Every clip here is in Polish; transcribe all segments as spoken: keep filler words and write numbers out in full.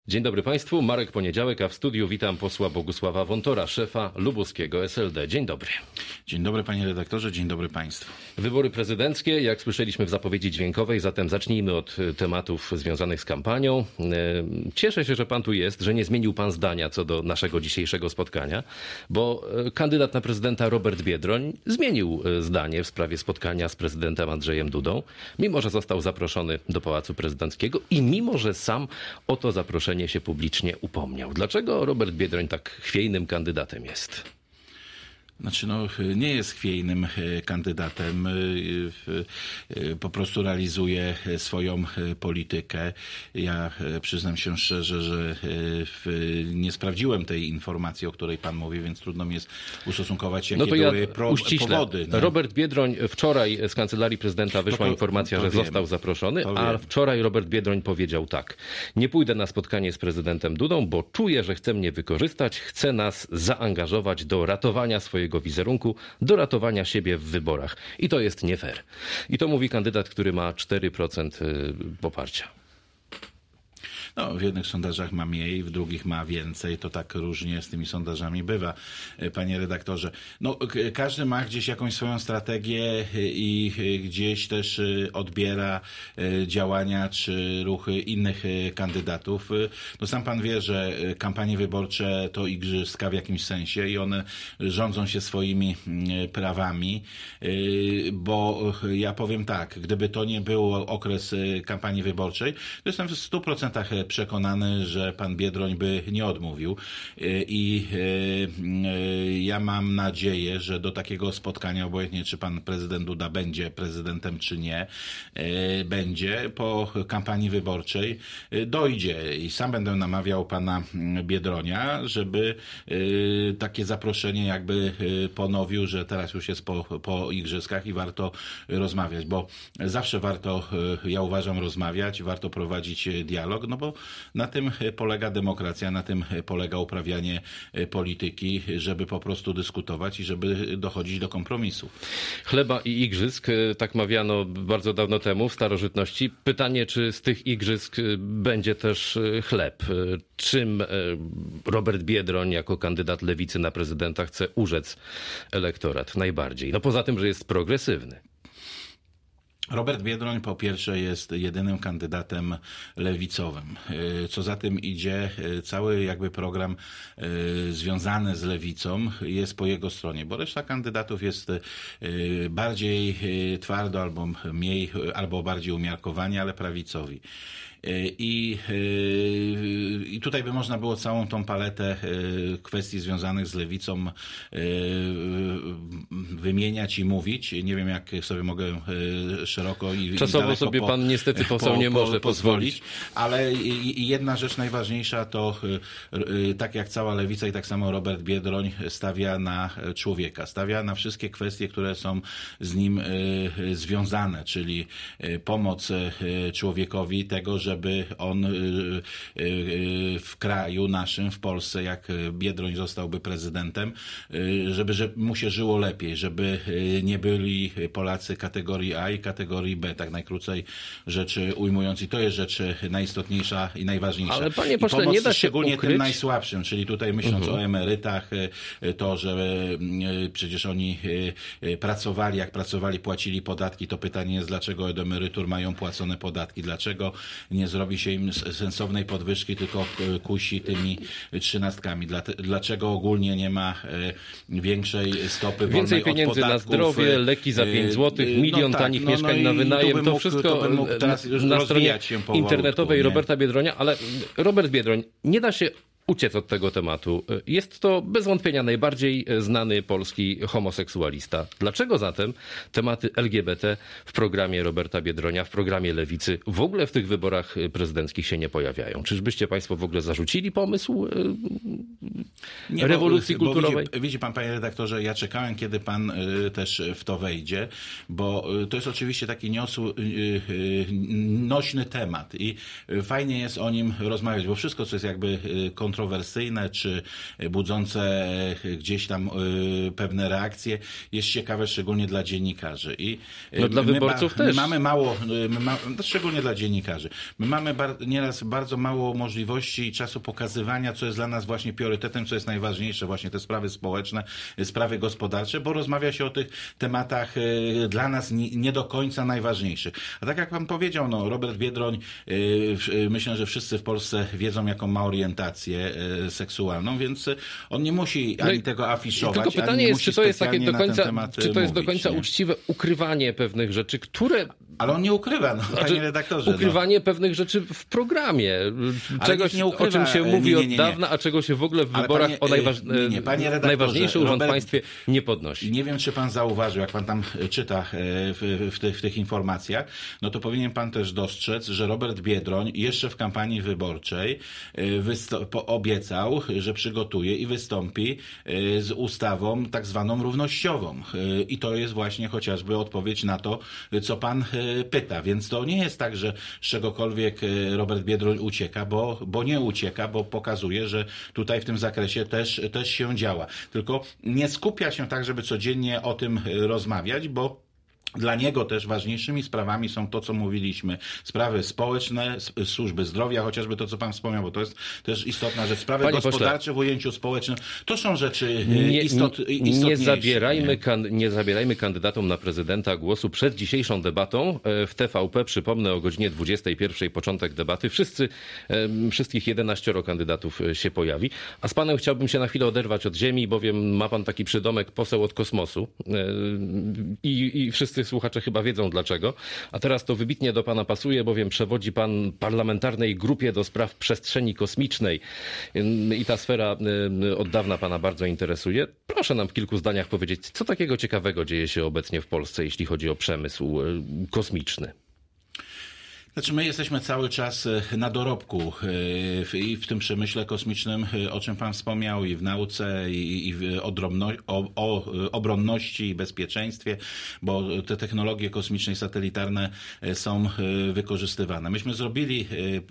Dzień dobry Państwu, Marek Poniedziałek, a w studiu witam posła Bogusława Wontora, szefa lubuskiego S L D. Dzień dobry. Dzień dobry panie redaktorze, dzień dobry państwu. Wybory prezydenckie, jak słyszeliśmy w zapowiedzi dźwiękowej, zatem zacznijmy od tematów związanych z kampanią. Cieszę się, że pan tu jest, że nie zmienił pan zdania co do naszego dzisiejszego spotkania, bo kandydat na prezydenta Robert Biedroń zmienił zdanie w sprawie spotkania z prezydentem Andrzejem Dudą, mimo że został zaproszony do Pałacu Prezydenckiego i mimo że sam o to zaproszenie się publicznie upomniał. Dlaczego Robert Biedroń tak chwiejnym kandydatem jest? Znaczy, no, nie jest chwiejnym kandydatem, po prostu realizuje swoją politykę. Ja przyznam się szczerze, że nie sprawdziłem tej informacji, o której pan mówi, więc trudno mi jest ustosunkować, jakie no to ja były pro, powody. No. Robert Biedroń, wczoraj z Kancelarii Prezydenta wyszła no to, informacja, to że wiem. został zaproszony, to a wiem. wczoraj Robert Biedroń powiedział tak: nie pójdę na spotkanie z prezydentem Dudą, bo czuję, że chce mnie wykorzystać, chce nas zaangażować do ratowania swojego wizerunku, do ratowania siebie w wyborach. I to jest nie fair. I to mówi kandydat, który ma cztery procent poparcia. No, w jednych sondażach ma mniej, w drugich ma więcej. To tak różnie z tymi sondażami bywa, panie redaktorze. No, każdy ma gdzieś jakąś swoją strategię i gdzieś też odbiera działania czy ruchy innych kandydatów. No, sam pan wie, że kampanie wyborcze to igrzyska w jakimś sensie i one rządzą się swoimi prawami, bo ja powiem tak, gdyby to nie był okres kampanii wyborczej, to jestem w stu procentach przekonany, że pan Biedroń by nie odmówił i ja mam nadzieję, że do takiego spotkania, obojętnie czy pan prezydent Duda będzie prezydentem czy nie, będzie po kampanii wyborczej, dojdzie i sam będę namawiał pana Biedronia, żeby takie zaproszenie jakby ponowił, że teraz już jest po, po igrzyskach i warto rozmawiać, bo zawsze warto, ja uważam, rozmawiać, warto prowadzić dialog, no bo na tym polega demokracja, na tym polega uprawianie polityki, żeby po prostu dyskutować i żeby dochodzić do kompromisów. Chleba i igrzysk, tak mawiano bardzo dawno temu w starożytności. Pytanie, czy z tych igrzysk będzie też chleb? Czym Robert Biedroń jako kandydat lewicy na prezydenta chce urzec elektorat najbardziej? No poza tym, że jest progresywny. Robert Biedroń po pierwsze jest jedynym kandydatem lewicowym. Co za tym idzie, cały jakby program związany z lewicą jest po jego stronie, bo reszta kandydatów jest bardziej twardo albo mniej, albo bardziej umiarkowani, ale prawicowi. I, I tutaj by można było całą tą paletę kwestii związanych z lewicą wymieniać i mówić. Nie wiem, jak sobie mogę szeroko i czasowo i sobie po, pan niestety poseł po, nie może po, pozwolić. pozwolić. Ale i, i jedna rzecz najważniejsza to, tak jak cała lewica i tak samo Robert Biedroń stawia na człowieka. Stawia na wszystkie kwestie, które są z nim związane, czyli pomoc człowiekowi, tego, że żeby on w kraju naszym, w Polsce, jak Biedroń zostałby prezydentem, żeby, żeby mu się żyło lepiej, żeby nie byli Polacy kategorii A i kategorii B, tak najkrócej rzecz ujmując. I to jest rzecz najistotniejsza i najważniejsza. Ale panie pośle, nie da się szczególnie ukryć... tym najsłabszym, czyli tutaj myśląc uh-huh. o emerytach, to, że przecież oni pracowali, jak pracowali, płacili podatki, to pytanie jest, dlaczego od emerytur mają płacone podatki, dlaczego nie zrobi się im sensownej podwyżki, tylko kusi tymi trzynastkami. Dlaczego ogólnie nie ma większej stopy wolnej Więcej pieniędzy od podatków, na zdrowie, leki za pięć złotych, milion no tak, tanich no, mieszkań no na wynajem, to, mógł, wszystko to mógł na stronie się internetowej nie? Roberta Biedronia, ale Robert Biedroń, nie da się uciec od tego tematu. Jest to bez wątpienia najbardziej znany polski homoseksualista. Dlaczego zatem tematy L G B T w programie Roberta Biedronia, w programie Lewicy w ogóle w tych wyborach prezydenckich się nie pojawiają? Czyżbyście państwo w ogóle zarzucili pomysł Nie, rewolucji bo, kulturowej? Bo widzi, widzi pan, panie redaktorze, ja czekałem, kiedy pan y, też w to wejdzie, bo y, to jest oczywiście taki niosły, y, y, nośny temat i y, fajnie jest o nim rozmawiać, bo wszystko, co jest jakby y, kontrowersyjne, czy budzące y, gdzieś tam y, pewne reakcje, jest ciekawe szczególnie dla dziennikarzy. I, y, no dla my, wyborców my też. mamy mało, my ma, szczególnie dla dziennikarzy, my mamy bar, nieraz bardzo mało możliwości i czasu pokazywania, co jest dla nas właśnie priorytetem, co jest najważniejsze, właśnie te sprawy społeczne, sprawy gospodarcze, bo rozmawia się o tych tematach y, dla nas nie, nie do końca najważniejszych. A tak jak pan powiedział, no, Robert Biedroń, y, y, myślę, że wszyscy w Polsce wiedzą, jaką ma orientację y, seksualną, więc on nie musi ani no tego afiszować, tylko pytanie ani nie jest, musi czy to jest takie do końca, temat, czy to jest mówić, do końca nie? uczciwe ukrywanie pewnych rzeczy, które... Ale on nie ukrywa, no, Znaczy, panie redaktorze. ukrywanie no. pewnych rzeczy w programie. Czegoś, nie ukrywa. o czym się mówi nie, nie, nie, nie. od dawna, a czego się w ogóle w Ale wyborach panie, o najważ... nie, nie, panie najważniejszy urząd Robert, w państwie nie podnosi. Nie wiem, czy pan zauważył, jak pan tam czyta w, w, tych, w tych informacjach, no to powinien pan też dostrzec, że Robert Biedroń jeszcze w kampanii wyborczej wysto- obiecał, że przygotuje i wystąpi z ustawą tak zwaną równościową. I to jest właśnie chociażby odpowiedź na to, co pan pyta. Więc to nie jest tak, że z czegokolwiek Robert Biedroń ucieka, bo, bo nie ucieka, bo pokazuje, że tutaj w tym zakresie też, też się działa. Tylko nie skupia się tak, żeby codziennie o tym rozmawiać, bo dla niego też ważniejszymi sprawami są to, co mówiliśmy, sprawy społeczne, służby zdrowia, chociażby to, co pan wspomniał, bo to jest też istotna rzecz. Sprawy Panie gospodarcze pośle, w ujęciu społecznym, to są rzeczy nie, istot, istotniejsze. Nie zabierajmy, nie? Kan, nie zabierajmy kandydatom na prezydenta głosu przed dzisiejszą debatą w T V P. Przypomnę, o godzinie dwudziestej pierwszej początek debaty. Wszyscy, wszystkich jedenaścioro kandydatów się pojawi. A z panem chciałbym się na chwilę oderwać od ziemi, bowiem ma pan taki przydomek poseł od kosmosu. I, i wszyscy słuchacze chyba wiedzą dlaczego. A teraz to wybitnie do pana pasuje, bowiem przewodzi pan parlamentarnej grupie do spraw przestrzeni kosmicznej i ta sfera od dawna pana bardzo interesuje. Proszę nam w kilku zdaniach powiedzieć, co takiego ciekawego dzieje się obecnie w Polsce, jeśli chodzi o przemysł kosmiczny. Znaczy my jesteśmy cały czas na dorobku i w tym przemyśle kosmicznym, o czym pan wspomniał, i w nauce, i w odrobno, o, o obronności i bezpieczeństwie, bo te technologie kosmiczne i satelitarne są wykorzystywane. Myśmy zrobili,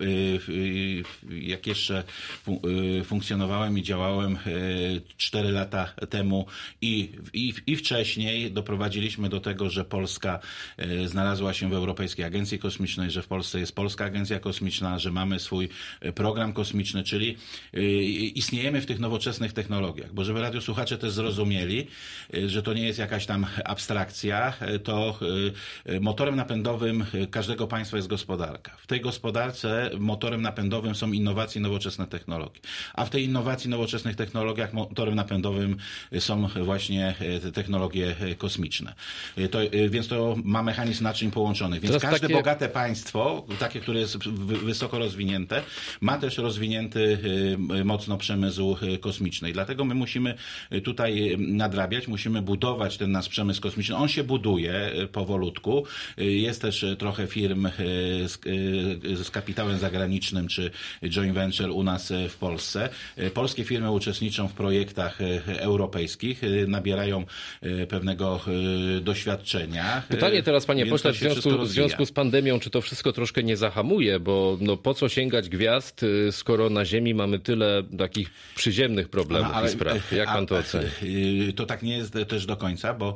jak jeszcze funkcjonowałem i działałem cztery lata temu i, i, i wcześniej, doprowadziliśmy do tego, że Polska znalazła się w Europejskiej Agencji Kosmicznej, że w Polsce jest Polska Agencja Kosmiczna, że mamy swój program kosmiczny, czyli istniejemy w tych nowoczesnych technologiach. Bo żeby radiosłuchacze też zrozumieli, że to nie jest jakaś tam abstrakcja, to motorem napędowym każdego państwa jest gospodarka. W tej gospodarce motorem napędowym są innowacje i nowoczesne technologie. A w tej innowacji, nowoczesnych technologiach motorem napędowym są właśnie te technologie kosmiczne. To, więc to ma mechanizm naczyń połączonych. Więc Teraz każde takie... bogate państwo, takie, które jest wysoko rozwinięte, ma też rozwinięty mocno przemysł kosmiczny. I dlatego my musimy tutaj nadrabiać, musimy budować ten nasz przemysł kosmiczny. On się buduje powolutku. Jest też trochę firm z, z kapitałem zagranicznym czy joint venture u nas w Polsce. Polskie firmy uczestniczą w projektach europejskich, nabierają pewnego doświadczenia. Pytanie teraz, panie pośle, w związku, w związku z pandemią, czy to wszystko troszkę nie zahamuje, bo no po co sięgać gwiazd, skoro na Ziemi mamy tyle takich przyziemnych problemów no, ale, i spraw. Jak pan to ocenia? To tak nie jest też do końca, bo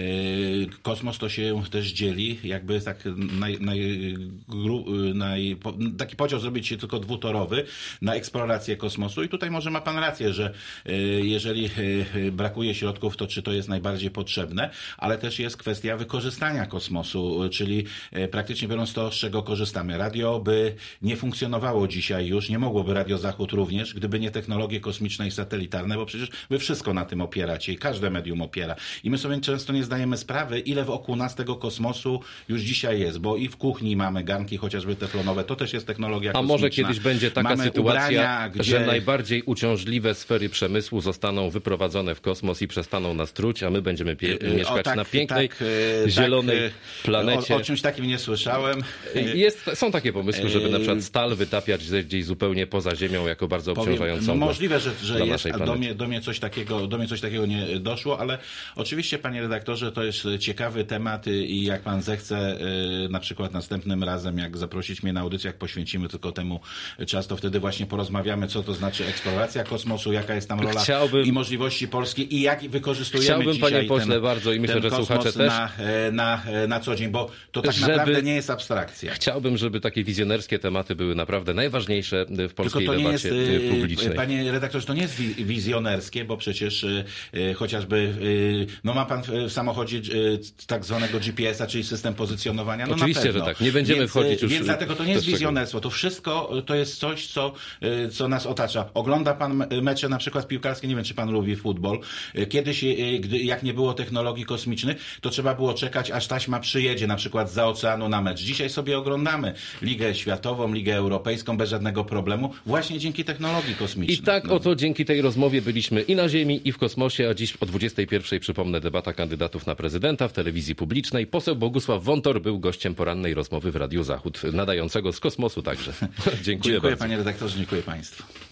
kosmos to się też dzieli, jakby tak naj, naj, naj, taki podział zrobić się tylko dwutorowy na eksplorację kosmosu i tutaj może ma pan rację, że jeżeli brakuje środków, to czy to jest najbardziej potrzebne, ale też jest kwestia wykorzystania kosmosu, czyli praktycznie biorąc to, z czego korzystamy. Radio by nie funkcjonowało dzisiaj już, nie mogłoby Radio Zachód również, gdyby nie technologie kosmiczne i satelitarne, bo przecież wy wszystko na tym opieracie i każde medium opiera. I my sobie często nie zdajemy sprawy, ile wokół nas tego kosmosu już dzisiaj jest, bo i w kuchni mamy garnki chociażby teflonowe, to też jest technologia kosmiczna. A może kiedyś będzie taka mamy sytuacja, ubrania, gdzie... że najbardziej uciążliwe sfery przemysłu zostaną wyprowadzone w kosmos i przestaną nas truć, a my będziemy pie- mieszkać o, tak, na pięknej, tak, zielonej tak, planecie. O, o czymś takim nie słyszałem. Jest, są takie pomysły, żeby na przykład stal wytapiać gdzieś zupełnie poza ziemią jako bardzo obciążającą. Powiem, możliwe, że, że jest, a do mnie, do, mnie coś takiego, do mnie coś takiego nie doszło, ale oczywiście, panie redaktorze, to jest ciekawy temat i jak pan zechce, na przykład następnym razem, jak zaprosić mnie na audycję, jak poświęcimy tylko temu czas, to wtedy właśnie porozmawiamy, co to znaczy eksploracja kosmosu, jaka jest tam rola Chciałbym... i możliwości Polski i jak wykorzystujemy Chciałbym, dzisiaj panie pośle, ten, bardzo i myślę, ten że słuchacze też na, na, na co dzień, bo to tak żeby... naprawdę nie jest abstrakcja. Chciałbym, żeby takie wizjonerskie tematy były naprawdę najważniejsze w polskiej Tylko to nie debacie jest, publicznej. Panie redaktorze, to nie jest wizjonerskie, bo przecież chociażby, no ma pan w samochodzie tak zwanego G P S a, czyli system pozycjonowania. No Oczywiście, na pewno. że tak. Nie będziemy więc, wchodzić już... Więc dlatego to nie jest wizjonerstwo. To wszystko to jest coś, co, co nas otacza. Ogląda pan mecze na przykład piłkarskie, nie wiem, czy pan lubi futbol. Kiedyś, gdy, jak nie było technologii kosmicznych, to trzeba było czekać, aż taśma przyjedzie na przykład za oceanu na mecz. Dzisiaj sobie oglądamy Ligę Światową, Ligę Europejską bez żadnego problemu, właśnie dzięki technologii kosmicznej. I tak no. oto dzięki tej rozmowie byliśmy i na Ziemi, i w kosmosie, a dziś o dwudziestej pierwszej przypomnę debata kandydatów na prezydenta w telewizji publicznej. Poseł Bogusław Wontor był gościem porannej rozmowy w Radiu Zachód, nadającego z kosmosu także. Dziękuję, Dziękuję bardzo. panie redaktorze, dziękuję państwu.